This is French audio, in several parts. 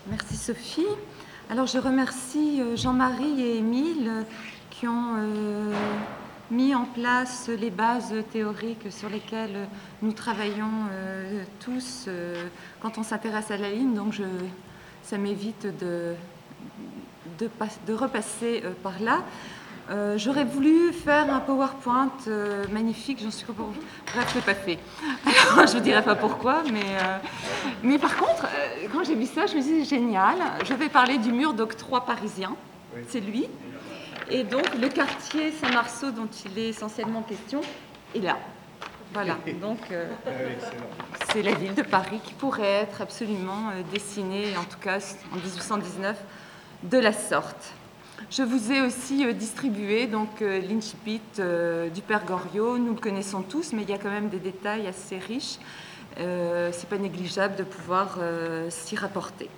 Merci Sophie. Alors je remercie Jean-Marie et Émile qui ont mis en place les bases théoriques sur lesquelles nous travaillons tous quand on s'intéresse à la ligne. Donc ça m'évite de repasser par là. J'aurais voulu faire un PowerPoint magnifique, j'en suis bref, je ne l'ai pas fait. Alors, je ne vous dirai pas pourquoi, mais par contre, quand j'ai vu ça, je me suis dit, génial, je vais parler du mur d'octroi parisien, c'est lui. Et donc, le quartier Saint-Marceau, dont il est essentiellement question, est là. Voilà, donc c'est la ville de Paris qui pourrait être absolument dessinée, en tout cas en 1819, de la sorte. Je vous ai aussi distribué donc l'incipit du Père Goriot. Nous le connaissons tous, mais il y a quand même des détails assez riches. C'est pas négligeable de pouvoir s'y rapporter.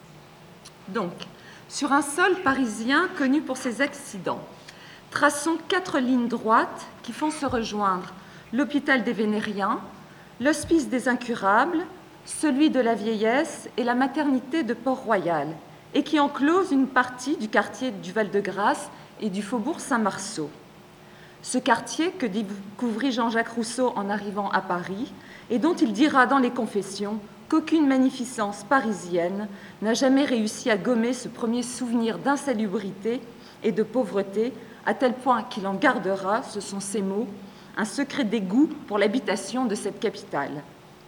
Donc, sur un sol parisien connu pour ses accidents, traçons 4 lignes droites qui font se rejoindre l'hôpital des Vénériens, l'hospice des Incurables, celui de la Vieillesse et la maternité de Port-Royal, et qui enclose une partie du quartier du Val-de-Grâce et du faubourg Saint-Marceau. Ce quartier que découvrit Jean-Jacques Rousseau en arrivant à Paris et dont il dira dans les Confessions qu'aucune magnificence parisienne n'a jamais réussi à gommer ce premier souvenir d'insalubrité et de pauvreté, à tel point qu'il en gardera, ce sont ses mots, un secret dégoût pour l'habitation de cette capitale.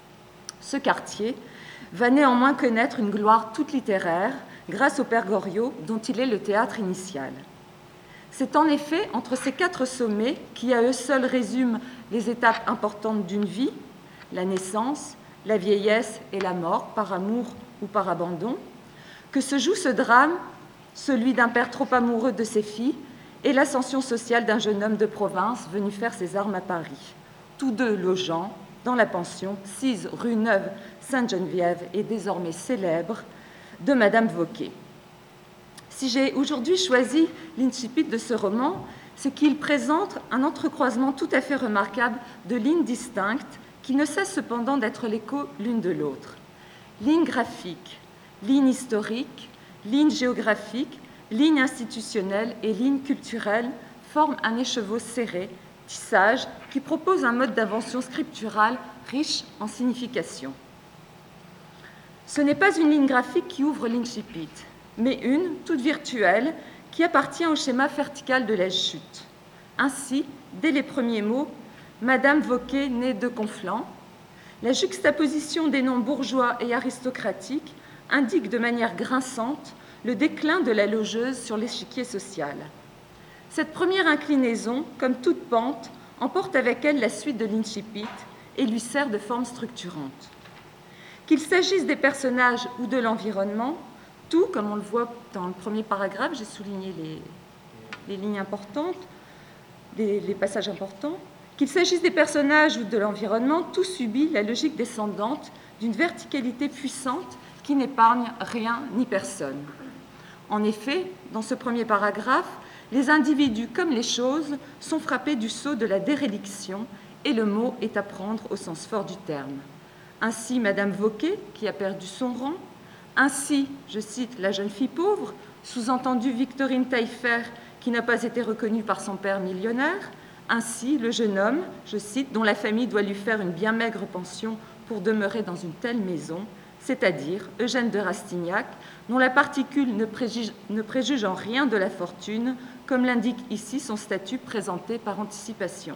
Ce quartier va néanmoins connaître une gloire toute littéraire grâce au Père Goriot, dont il est le théâtre initial. C'est en effet entre ces 4 sommets, qui à eux seuls résument les étapes importantes d'une vie, la naissance, la vieillesse et la mort, par amour ou par abandon, que se joue ce drame, celui d'un père trop amoureux de ses filles et l'ascension sociale d'un jeune homme de province venu faire ses armes à Paris, tous deux logeant dans la pension 6 rue Neuve Sainte-Geneviève et désormais célèbre, de Madame Vauquet. Si j'ai aujourd'hui choisi l'incipit de ce roman, c'est qu'il présente un entrecroisement tout à fait remarquable de lignes distinctes qui ne cessent cependant d'être l'écho l'une de l'autre. Lignes graphiques, lignes historiques, lignes géographiques, lignes institutionnelles et lignes culturelles forment un écheveau serré, tissage, qui propose un mode d'invention scripturale riche en signification. Ce n'est pas une ligne graphique qui ouvre l'incipit, mais une, toute virtuelle, qui appartient au schéma vertical de la chute. Ainsi, dès les premiers mots, Madame Vauquet née de Conflans, la juxtaposition des noms bourgeois et aristocratiques indique de manière grinçante le déclin de la logeuse sur l'échiquier social. Cette première inclinaison, comme toute pente, emporte avec elle la suite de l'incipit et lui sert de forme structurante. Qu'il s'agisse des personnages ou de l'environnement, tout, comme on le voit dans le premier paragraphe, j'ai souligné les lignes importantes, les passages importants, qu'il s'agisse des personnages ou de l'environnement, tout subit la logique descendante d'une verticalité puissante qui n'épargne rien ni personne. En effet, dans ce premier paragraphe, les individus comme les choses sont frappés du sceau de la déréliction et le mot est à prendre au sens fort du terme. Ainsi, Madame Vauquet, qui a perdu son rang. Ainsi, je cite, la jeune fille pauvre, sous-entendu Victorine Taillefer, qui n'a pas été reconnue par son père millionnaire. Ainsi, le jeune homme, je cite, dont la famille doit lui faire une bien maigre pension pour demeurer dans une telle maison, c'est-à-dire Eugène de Rastignac, dont la particule ne préjuge en rien de la fortune, comme l'indique ici son statut présenté par anticipation.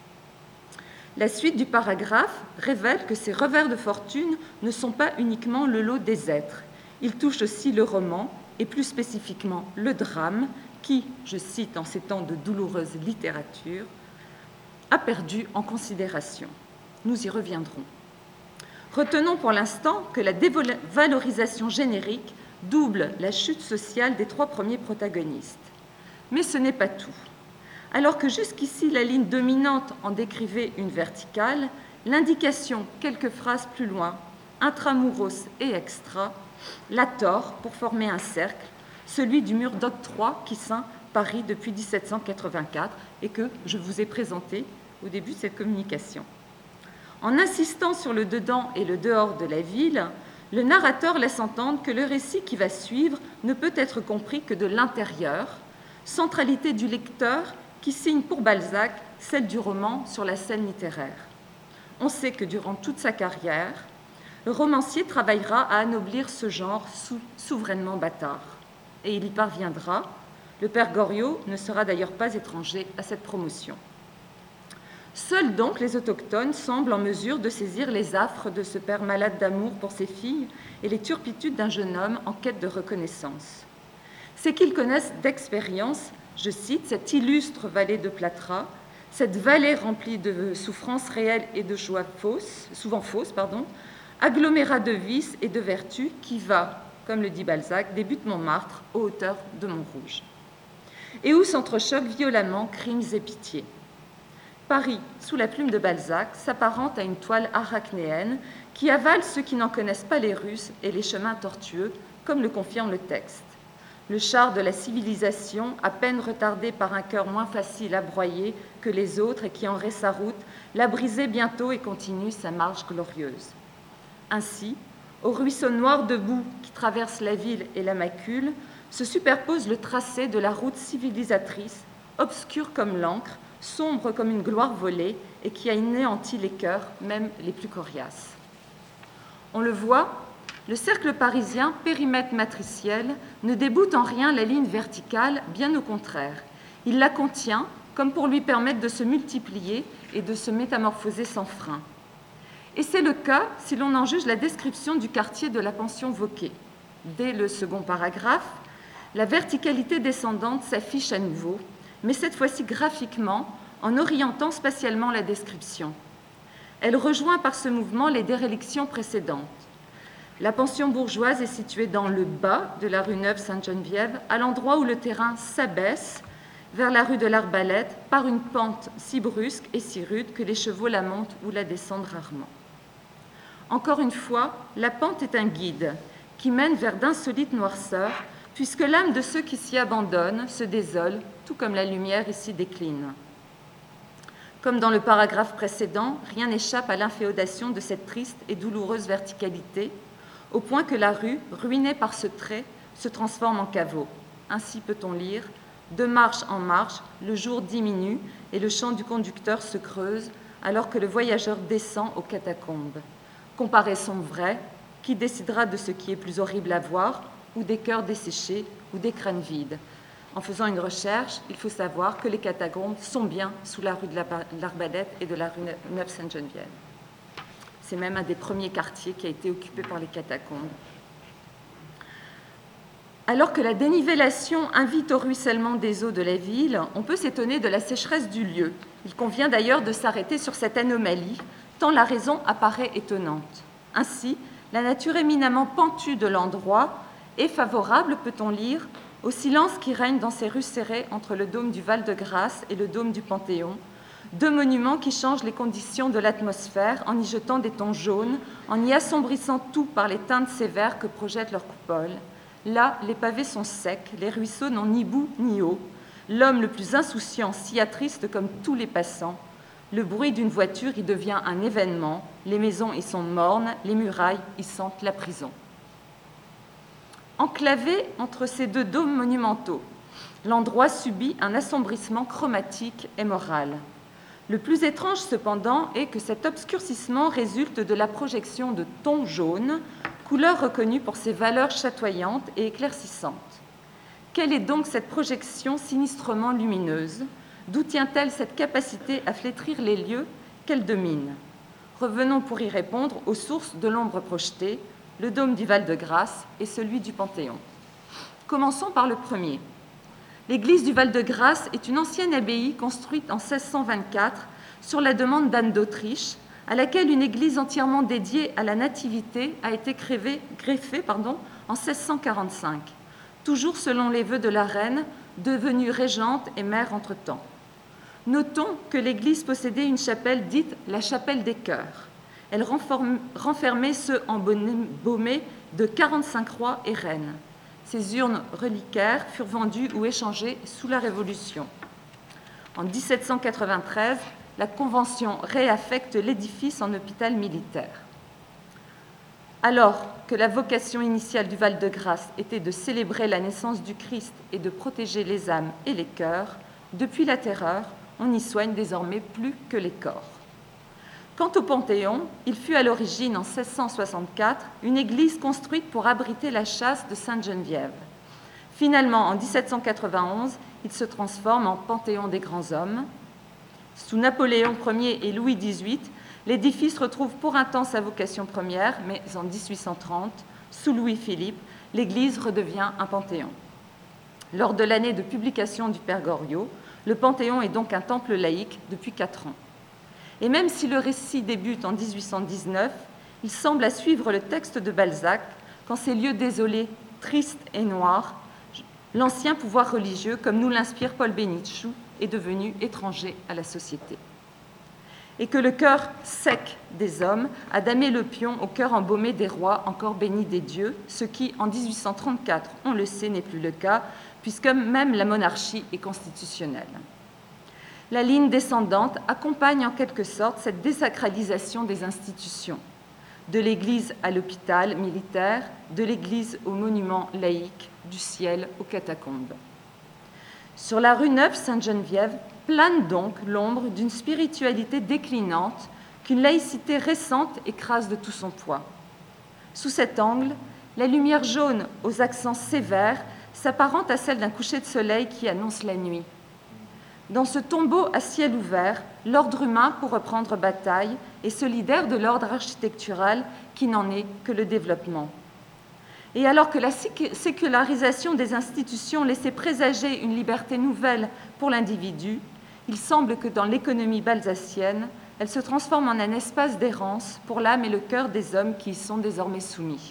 La suite du paragraphe révèle que ces revers de fortune ne sont pas uniquement le lot des êtres. Ils touchent aussi le roman, et plus spécifiquement le drame, qui, je cite en ces temps de douloureuse littérature, a perdu en considération. Nous y reviendrons. Retenons pour l'instant que la dévalorisation générique double la chute sociale des 3 premiers protagonistes. Mais ce n'est pas tout. Alors que jusqu'ici la ligne dominante en décrivait une verticale, l'indication, quelques phrases plus loin, intramuros et extra, la tord pour former un cercle, celui du mur d'octroi qui ceint Paris depuis 1784 et que je vous ai présenté au début de cette communication. En insistant sur le dedans et le dehors de la ville, le narrateur laisse entendre que le récit qui va suivre ne peut être compris que de l'intérieur, centralité du lecteur qui signe pour Balzac celle du roman sur la scène littéraire. On sait que durant toute sa carrière, le romancier travaillera à anoblir ce genre souverainement bâtard. Et il y parviendra. Le père Goriot ne sera d'ailleurs pas étranger à cette promotion. Seuls donc les autochtones semblent en mesure de saisir les affres de ce père malade d'amour pour ses filles et les turpitudes d'un jeune homme en quête de reconnaissance. C'est qu'ils connaissent d'expérience, je cite, cette illustre vallée de plâtras, cette vallée remplie de souffrances réelles et de joies souvent fausses, agglomérat de vices et de vertus qui va, comme le dit Balzac, des Buttes-Montmartre aux hauteurs de Montrouge, et où s'entrechoquent violemment crimes et pitié. Paris, sous la plume de Balzac, s'apparente à une toile arachnéenne qui avale ceux qui n'en connaissent pas les Russes et les chemins tortueux, comme le confirme le texte. Le char de la civilisation, à peine retardé par un cœur moins facile à broyer que les autres et qui en raie sa route, l'a brisé bientôt et continue sa marche glorieuse. Ainsi, au ruisseau noir de boue qui traverse la ville et la macule, se superpose le tracé de la route civilisatrice, obscure comme l'encre, sombre comme une gloire volée et qui a anéanti les cœurs, même les plus coriaces. On le voit, le cercle parisien, périmètre matriciel, ne déboute en rien la ligne verticale, bien au contraire. Il la contient, comme pour lui permettre de se multiplier et de se métamorphoser sans frein. Et c'est le cas si l'on en juge la description du quartier de la pension Vauquer. Dès le second paragraphe, la verticalité descendante s'affiche à nouveau, mais cette fois-ci graphiquement, en orientant spatialement la description. Elle rejoint par ce mouvement les dérélictions précédentes. La pension bourgeoise est située dans le bas de la rue Neuve-Sainte-Geneviève, à l'endroit où le terrain s'abaisse vers la rue de l'Arbalète par une pente si brusque et si rude que les chevaux la montent ou la descendent rarement. Encore une fois, la pente est un guide qui mène vers d'insolites noirceurs, puisque l'âme de ceux qui s'y abandonnent se désole, tout comme la lumière ici décline. Comme dans le paragraphe précédent, rien n'échappe à l'inféodation de cette triste et douloureuse verticalité, au point que la rue, ruinée par ce trait, se transforme en caveau. Ainsi peut-on lire « De marche en marche, le jour diminue et le chant du conducteur se creuse alors que le voyageur descend aux catacombes. Comparaison vraie, qui décidera de ce qui est plus horrible à voir, ou des cœurs desséchés, ou des crânes vides. En faisant une recherche, il faut savoir que les catacombes sont bien sous la rue de l'Arbalète et de la rue Neuve-Sainte-Geneviève. C'est même un des premiers quartiers qui a été occupé par les catacombes. Alors que la dénivellation invite au ruissellement des eaux de la ville, on peut s'étonner de la sécheresse du lieu. Il convient d'ailleurs de s'arrêter sur cette anomalie, tant la raison apparaît étonnante. Ainsi, la nature éminemment pentue de l'endroit est favorable, peut-on lire, au silence qui règne dans ces rues serrées entre le dôme du Val-de-Grâce et le dôme du Panthéon, deux monuments qui changent les conditions de l'atmosphère en y jetant des tons jaunes, en y assombrissant tout par les teintes sévères que projettent leurs coupoles. Là, les pavés sont secs, les ruisseaux n'ont ni bout ni eau. L'homme le plus insouciant s'y attriste comme tous les passants. Le bruit d'une voiture y devient un événement, les maisons y sont mornes, les murailles y sentent la prison. Enclavé entre ces deux dômes monumentaux, l'endroit subit un assombrissement chromatique et moral. Le plus étrange cependant est que cet obscurcissement résulte de la projection de tons jaunes, couleur reconnue pour ses valeurs chatoyantes et éclaircissantes. Quelle est donc cette projection sinistrement lumineuse ? D'où tient-elle cette capacité à flétrir les lieux qu'elle domine ? Revenons pour y répondre aux sources de l'ombre projetée, le dôme du Val-de-Grâce et celui du Panthéon. Commençons par le premier. L'église du Val-de-Grâce est une ancienne abbaye construite en 1624 sur la demande d'Anne d'Autriche, à laquelle une église entièrement dédiée à la Nativité a été greffée en 1645, toujours selon les vœux de la reine, devenue régente et mère entre-temps. Notons que l'église possédait une chapelle dite la chapelle des chœurs. Elle renfermait ceux embaumés de 45 rois et reines. Ces urnes reliquaires furent vendues ou échangées sous la Révolution. En 1793, la Convention réaffecte l'édifice en hôpital militaire. Alors que la vocation initiale du Val-de-Grâce était de célébrer la naissance du Christ et de protéger les âmes et les cœurs, depuis la Terreur, on n'y soigne désormais plus que les corps. Quant au Panthéon, il fut à l'origine, en 1664, une église construite pour abriter la châsse de Sainte-Geneviève. Finalement, en 1791, il se transforme en Panthéon des grands hommes. Sous Napoléon Ier et Louis XVIII, l'édifice retrouve pour un temps sa vocation première, mais en 1830, sous Louis-Philippe, l'église redevient un panthéon. Lors de l'année de publication du Père Goriot, le Panthéon est donc un temple laïque depuis 4 ans. Et même si le récit débute en 1819, il semble à suivre le texte de Balzac, quand ces lieux désolés, tristes et noirs, l'ancien pouvoir religieux, comme nous l'inspire Paul Bénichou, est devenu étranger à la société. Et que le cœur sec des hommes a damé le pion au cœur embaumé des rois encore bénis des dieux, ce qui, en 1834, on le sait, n'est plus le cas, puisque même la monarchie est constitutionnelle. La ligne descendante accompagne en quelque sorte cette désacralisation des institutions, de l'Église à l'hôpital militaire, de l'Église au monument laïque, du ciel aux catacombes. Sur la rue Neuve Sainte-Geneviève plane donc l'ombre d'une spiritualité déclinante qu'une laïcité récente écrase de tout son poids. Sous cet angle, la lumière jaune aux accents sévères s'apparente à celle d'un coucher de soleil qui annonce la nuit. Dans ce tombeau à ciel ouvert, l'ordre humain, pour reprendre bataille, est solidaire de l'ordre architectural qui n'en est que le développement. Et alors que la sécularisation des institutions laissait présager une liberté nouvelle pour l'individu, il semble que dans l'économie balsacienne, elle se transforme en un espace d'errance pour l'âme et le cœur des hommes qui y sont désormais soumis.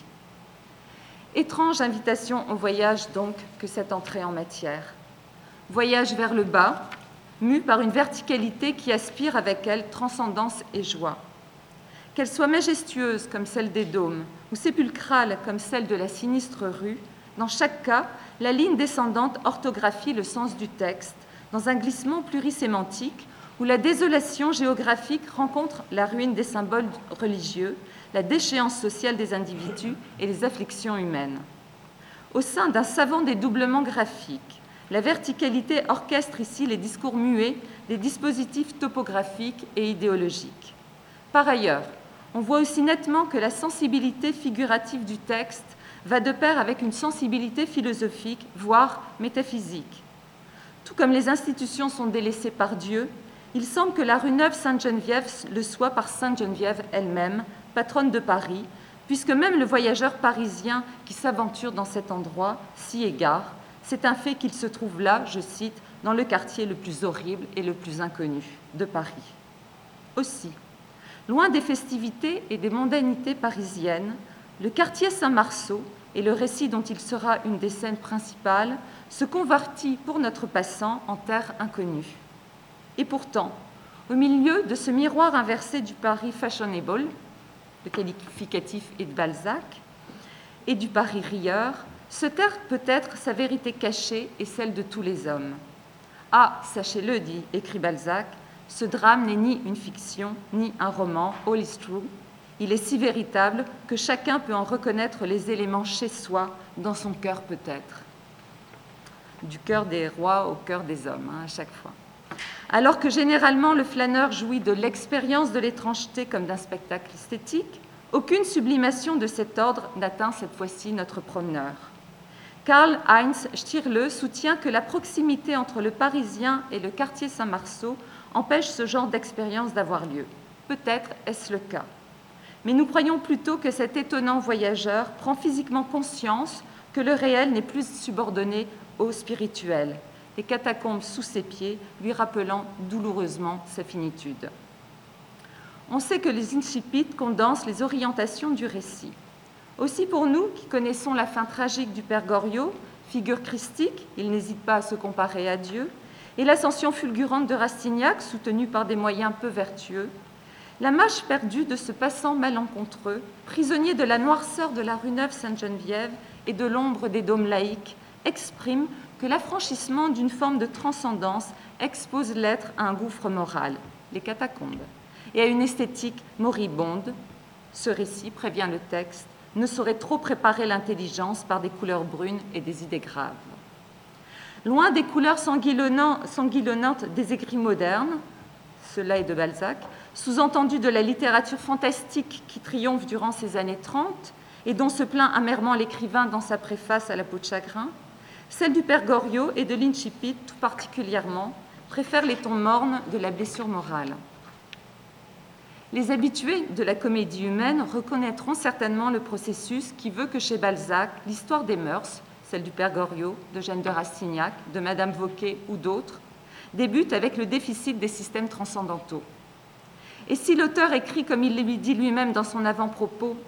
Étrange invitation au voyage donc que cette entrée en matière. Voyage vers le bas, mue par une verticalité qui aspire avec elle transcendance et joie. Qu'elle soit majestueuse comme celle des dômes ou sépulcrale comme celle de la sinistre rue, dans chaque cas, la ligne descendante orthographie le sens du texte dans un glissement plurisémantique où la désolation géographique rencontre la ruine des symboles religieux, la déchéance sociale des individus et les afflictions humaines. Au sein d'un savant dédoublement graphique, la verticalité orchestre ici les discours muets des dispositifs topographiques et idéologiques. Par ailleurs, on voit aussi nettement que la sensibilité figurative du texte va de pair avec une sensibilité philosophique, voire métaphysique. Tout comme les institutions sont délaissées par Dieu, il semble que la rue Neuve Sainte-Geneviève le soit par Sainte-Geneviève elle-même, patronne de Paris, puisque même le voyageur parisien qui s'aventure dans cet endroit s'y égare. C'est un fait qu'il se trouve là, je cite, dans le quartier le plus horrible et le plus inconnu de Paris. Aussi, loin des festivités et des mondanités parisiennes, le quartier Saint-Marceau, et le récit dont il sera une des scènes principales, se convertit pour notre passant en terre inconnue. Et pourtant, au milieu de ce miroir inversé du Paris fashionable, le qualificatif est de Balzac, et du Paris rieur, se terre peut-être sa vérité cachée et celle de tous les hommes. Ah, sachez-le, écrit Balzac, ce drame n'est ni une fiction, ni un roman, all is true. Il est si véritable que chacun peut en reconnaître les éléments chez soi, dans son cœur peut-être. Du cœur des rois au cœur des hommes, à chaque fois. Alors que généralement le flâneur jouit de l'expérience de l'étrangeté comme d'un spectacle esthétique, aucune sublimation de cet ordre n'atteint cette fois-ci notre promeneur. Karl-Heinz Stierle soutient que la proximité entre le Parisien et le quartier Saint-Marceau empêche ce genre d'expérience d'avoir lieu. Peut-être est-ce le cas. Mais nous croyons plutôt que cet étonnant voyageur prend physiquement conscience que le réel n'est plus subordonné au spirituel, les catacombes sous ses pieds lui rappelant douloureusement sa finitude. On sait que les incipits condensent les orientations du récit. Aussi pour nous, qui connaissons la fin tragique du Père Goriot, figure christique, il n'hésite pas à se comparer à Dieu, et l'ascension fulgurante de Rastignac, soutenue par des moyens peu vertueux, la marche perdue de ce passant malencontreux, prisonnier de la noirceur de la rue Neuve Sainte-Geneviève et de l'ombre des dômes laïques, exprime que l'affranchissement d'une forme de transcendance expose l'être à un gouffre moral, les catacombes, et à une esthétique moribonde. Ce récit, prévient le texte, ne saurait trop préparer l'intelligence par des couleurs brunes et des idées graves. Loin des couleurs sanguillonnantes des écrits modernes, cela est de Balzac, sous-entendu de la littérature fantastique qui triomphe durant ces années 30 et dont se plaint amèrement l'écrivain dans sa préface à La peau de chagrin, celle du père Goriot et de l'Incipit tout particulièrement préfère les tons mornes de la blessure morale. Les habitués de la comédie humaine reconnaîtront certainement le processus qui veut que chez Balzac, l'histoire des mœurs, celle du père Goriot, d'Eugène de Rastignac, de Madame Vauquet ou d'autres, débute avec le déficit des systèmes transcendantaux. Et si l'auteur écrit comme il le dit lui-même dans son avant-propos,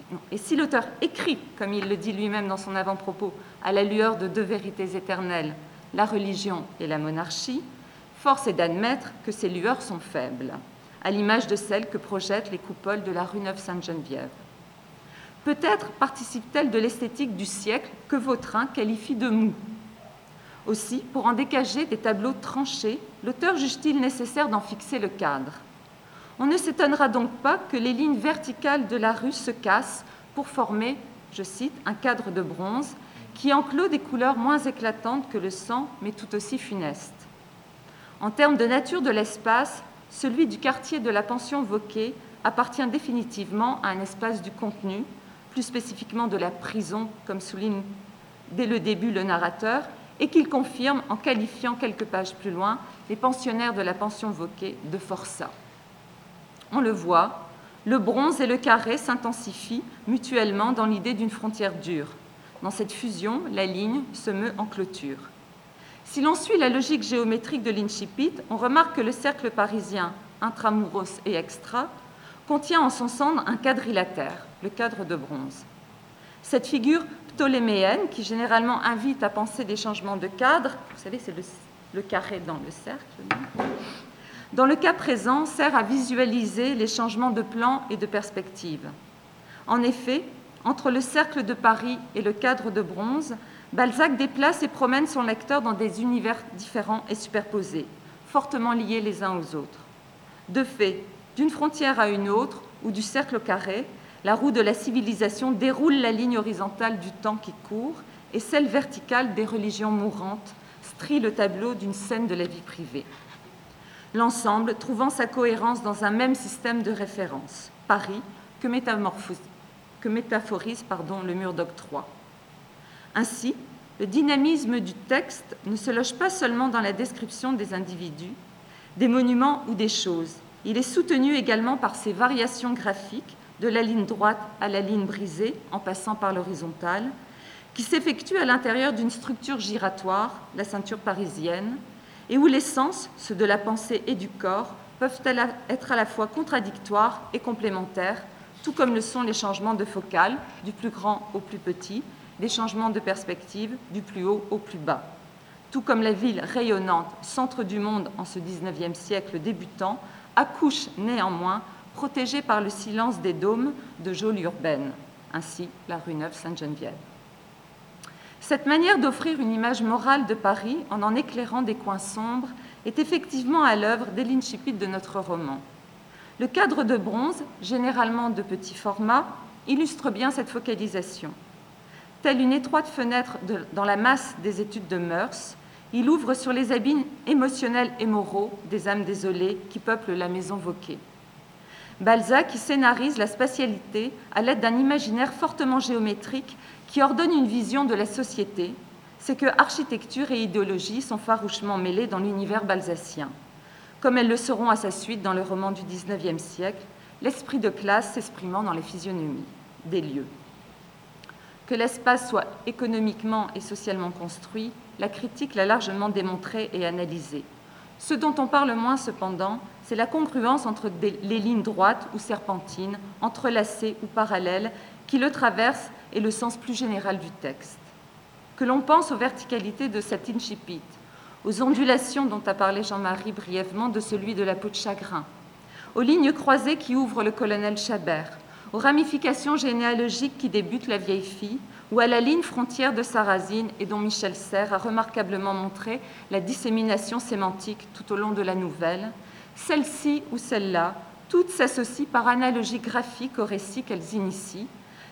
à la lueur de deux vérités éternelles, la religion et la monarchie, force est d'admettre que ces lueurs sont faibles, à l'image de celles que projettent les coupoles de la rue Neuve-Sainte-Geneviève. Peut-être participe-t-elle de l'esthétique du siècle que Vautrin qualifie de mou. Aussi, pour en dégager des tableaux tranchés, l'auteur juge-t-il nécessaire d'en fixer le cadre. On ne s'étonnera donc pas que les lignes verticales de la rue se cassent pour former, je cite, un cadre de bronze qui enclôt des couleurs moins éclatantes que le sang, mais tout aussi funestes. En termes de nature de l'espace, celui du quartier de la pension Vauquet appartient définitivement à un espace du contenu, plus spécifiquement de la prison, comme souligne dès le début le narrateur, et qu'il confirme en qualifiant quelques pages plus loin les pensionnaires de la pension Vauquet de forçats. On le voit, le bronze et le carré s'intensifient mutuellement dans l'idée d'une frontière dure. Dans cette fusion, la ligne se meut en clôture. Si l'on suit la logique géométrique de l'Incipit, on remarque que le cercle parisien, intramuros et extra, contient en son centre un quadrilatère, le cadre de bronze. Cette figure ptoléméenne, qui généralement invite à penser des changements de cadre, vous savez, c'est le carré dans le cercle, dans le cas présent, sert à visualiser les changements de plan et de perspective. En effet, entre le cercle de Paris et le cadre de bronze, Balzac déplace et promène son lecteur dans des univers différents et superposés, fortement liés les uns aux autres. De fait, d'une frontière à une autre, ou du cercle au carré, la roue de la civilisation déroule la ligne horizontale du temps qui court et celle verticale des religions mourantes strie le tableau d'une scène de la vie privée. L'ensemble trouvant sa cohérence dans un même système de référence, Paris, que métaphorise le mur d'octroi. Ainsi, le dynamisme du texte ne se loge pas seulement dans la description des individus, des monuments ou des choses. Il est soutenu également par ces variations graphiques, de la ligne droite à la ligne brisée, en passant par l'horizontale, qui s'effectuent à l'intérieur d'une structure giratoire, la ceinture parisienne, et où les sens, ceux de la pensée et du corps, peuvent être à la fois contradictoires et complémentaires, tout comme le sont les changements de focale, du plus grand au plus petit, des changements de perspective, du plus haut au plus bas. Tout comme la ville rayonnante, centre du monde en ce XIXe siècle débutant, accouche néanmoins, protégée par le silence des dômes de geôles urbaines, ainsi la rue Neuve-Sainte-Geneviève. Cette manière d'offrir une image morale de Paris en éclairant des coins sombres est effectivement à l'œuvre dès l'Incipit de notre roman. Le cadre de bronze, généralement de petit format, illustre bien cette focalisation. Telle une étroite fenêtre dans la masse des études de mœurs, il ouvre sur les abîmes émotionnels et moraux des âmes désolées qui peuplent la maison Vauquet. Balzac y scénarise la spatialité à l'aide d'un imaginaire fortement géométrique qui ordonne une vision de la société, c'est que architecture et idéologie sont farouchement mêlées dans l'univers balzacien. Comme elles le seront à sa suite dans le roman du XIXe siècle, l'esprit de classe s'exprimant dans les physionomies des lieux. Que l'espace soit économiquement et socialement construit, la critique l'a largement démontré et analysé. Ce dont on parle moins cependant, c'est la congruence entre les lignes droites ou serpentines, entrelacées ou parallèles, qui le traversent et le sens plus général du texte. Que l'on pense aux verticalités de cet incipit, aux ondulations dont a parlé Jean-Marie brièvement de celui de La peau de chagrin, aux lignes croisées qui ouvrent le colonel Chabert, aux ramifications généalogiques qui débutent La vieille fille, ou à la ligne frontière de Sarrasine et dont Michel Serres a remarquablement montré la dissémination sémantique tout au long de la nouvelle, celle-ci ou celle-là, toutes s'associent par analogie graphique au récit qu'elles initient,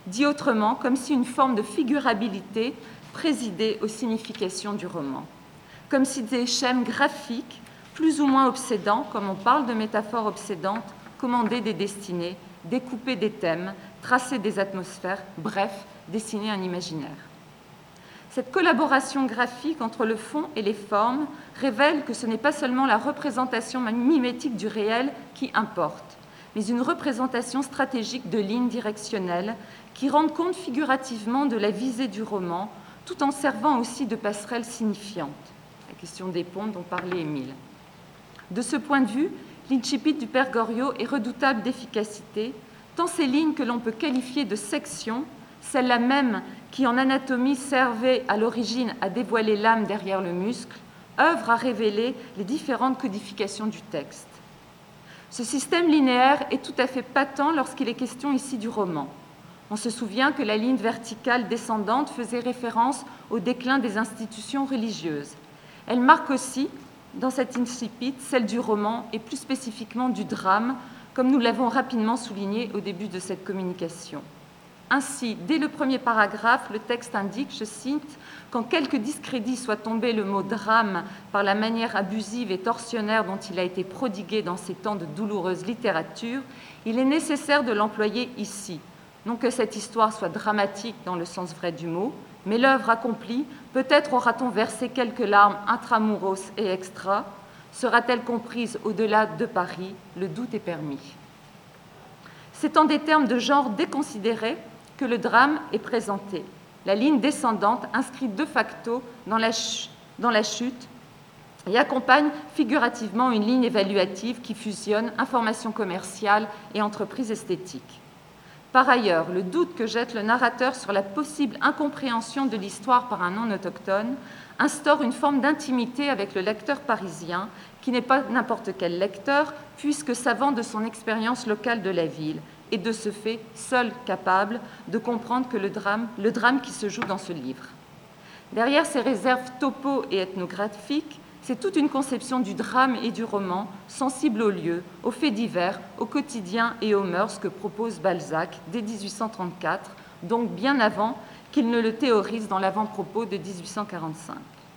Dit autrement, comme si une forme de figurabilité présidait aux significations du roman. Comme si des schèmes graphiques, plus ou moins obsédants, comme on parle de métaphores obsédantes, commandaient des destinées, découpaient des thèmes, traçaient des atmosphères, bref, dessinaient un imaginaire. Cette collaboration graphique entre le fond et les formes révèle que ce n'est pas seulement la représentation mimétique du réel qui importe, mais une représentation stratégique de lignes directionnelles qui rendent compte figurativement de la visée du roman, tout en servant aussi de passerelle signifiante. La question des ponts dont parlait Émile. De ce point de vue, l'incipit du Père Goriot est redoutable d'efficacité, tant ces lignes que l'on peut qualifier de sections, celles-là même qui en anatomie servaient à l'origine à dévoiler l'âme derrière le muscle, œuvrent à révéler les différentes codifications du texte. Ce système linéaire est tout à fait patent lorsqu'il est question ici du roman. On se souvient que la ligne verticale descendante faisait référence au déclin des institutions religieuses. Elle marque aussi, dans cet incipit, celle du roman et plus spécifiquement du drame, comme nous l'avons rapidement souligné au début de cette communication. Ainsi, dès le premier paragraphe, le texte indique, je cite, « Quand quelque discrédit soit tombé le mot drame par la manière abusive et torsionnaire dont il a été prodigué dans ces temps de douloureuse littérature, il est nécessaire de l'employer ici. Non que cette histoire soit dramatique dans le sens vrai du mot, mais l'œuvre accomplie, peut-être aura-t-on versé quelques larmes intramuros et extra, sera-t-elle comprise au-delà de Paris, le doute est permis. » C'est en des termes de genre déconsidérés que le drame est présenté. La ligne descendante inscrit de facto dans la chute et accompagne figurativement une ligne évaluative qui fusionne information commerciale et entreprise esthétique. Par ailleurs, le doute que jette le narrateur sur la possible incompréhension de l'histoire par un non-autochtone instaure une forme d'intimité avec le lecteur parisien, qui n'est pas n'importe quel lecteur, puisque savant de son expérience locale de la ville, et de ce fait seul capable de comprendre que le drame qui se joue dans ce livre. Derrière ces réserves topo et ethnographiques, c'est toute une conception du drame et du roman, sensible aux lieux, aux faits divers, au quotidien et aux mœurs que propose Balzac dès 1834, donc bien avant qu'il ne le théorise dans l'avant-propos de 1845.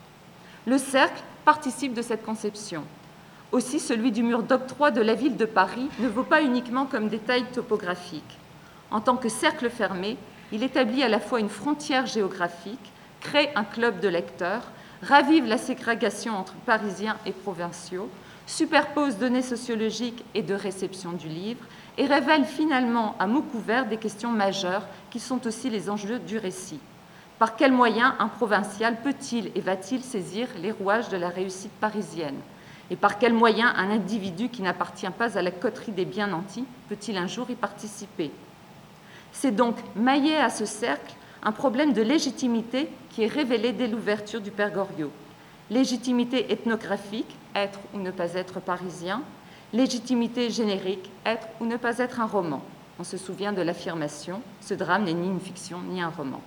Le cercle participe de cette conception. Aussi, celui du mur d'octroi de la ville de Paris ne vaut pas uniquement comme détail topographique. En tant que cercle fermé, il établit à la fois une frontière géographique, crée un club de lecteurs, ravive la ségrégation entre Parisiens et provinciaux, superpose données sociologiques et de réception du livre, et révèle finalement à mots couverts des questions majeures qui sont aussi les enjeux du récit. Par quels moyens un provincial peut-il et va-t-il saisir les rouages de la réussite parisienne ? Et par quels moyens un individu qui n'appartient pas à la coterie des bien nantis peut-il un jour y participer ? C'est donc maillé à ce cercle un problème de légitimité qui est révélé dès l'ouverture du Père Goriot. Légitimité ethnographique, être ou ne pas être parisien, légitimité générique, être ou ne pas être un roman. On se souvient de l'affirmation, ce drame n'est ni une fiction ni un roman.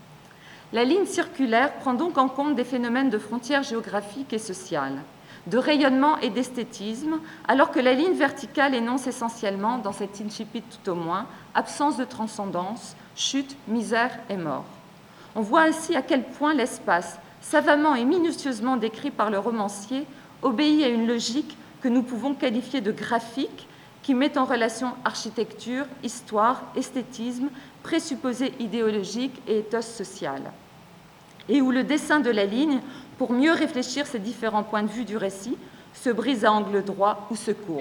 La ligne circulaire prend donc en compte des phénomènes de frontières géographiques et sociales, de rayonnement et d'esthétisme, alors que la ligne verticale énonce essentiellement, dans cet incipit tout au moins, absence de transcendance, chute, misère et mort. On voit ainsi à quel point l'espace, savamment et minutieusement décrit par le romancier, obéit à une logique que nous pouvons qualifier de graphique, qui met en relation architecture, histoire, esthétisme, présupposés idéologiques et ethos social, et où le dessin de la ligne, pour mieux réfléchir ces différents points de vue du récit, se brise à angle droit ou se courbe.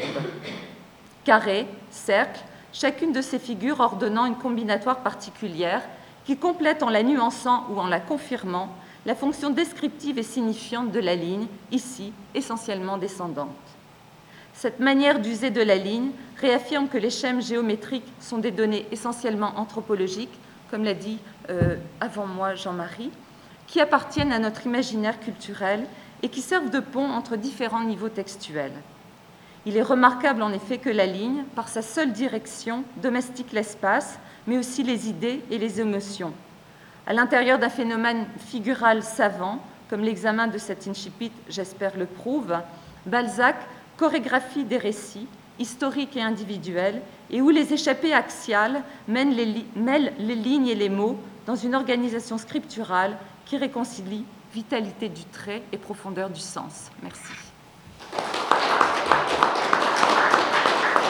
Carré, cercle, chacune de ces figures ordonnant une combinatoire particulière qui complète en la nuançant ou en la confirmant la fonction descriptive et signifiante de la ligne, ici essentiellement descendante. Cette manière d'user de la ligne réaffirme que les schèmes géométriques sont des données essentiellement anthropologiques, comme l'a dit avant moi Jean-Marie, qui appartiennent à notre imaginaire culturel et qui servent de pont entre différents niveaux textuels. Il est remarquable en effet que la ligne, par sa seule direction, domestique l'espace, mais aussi les idées et les émotions. À l'intérieur d'un phénomène figural savant, comme l'examen de cet incipit, j'espère, le prouve, Balzac chorégraphie des récits historiques et individuels, et où les échappées axiales mêlent les lignes et les mots dans une organisation scripturale qui réconcilie vitalité du trait et profondeur du sens. Merci.